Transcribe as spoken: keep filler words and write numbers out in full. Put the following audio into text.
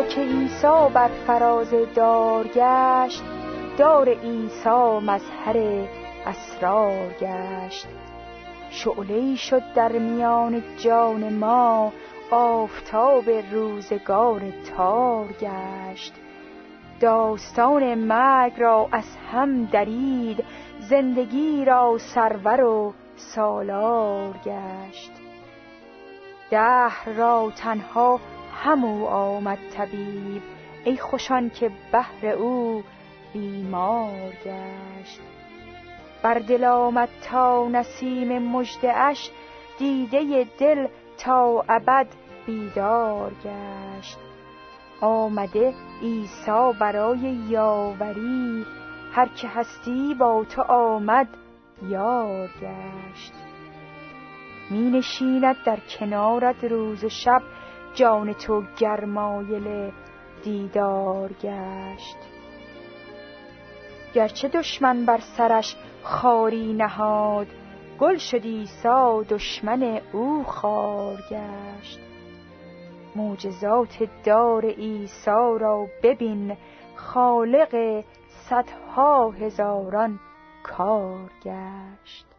که عیسی بر فراز دار گشت، دار عیسی مظهر اسرار گشت. شعله‌ای شد در میان جان ما، آفتاب روزگار تار گشت. داستان مرگ را از هم درید، زندگی را سرور و سالار گشت. دهر را تنها همو آمد طبیب، ای خوشان که بهر او بیمار گشت. بر دل آمد تا نسیم مژده اش، دیده دل تا ابد بیدار گشت. آمده عیسی برای یاوری، هر که هستی با تو آمد یار گشت. می نشیند در کنارت روز و شب، جان تو گرمایل دیدار گشت. گرچه دشمن بر سرش خاری نهاد، گل شد عیسی دشمن او خار گشت. معجزات دار عیسی را ببین، خالق صدها هزاران کار گشت.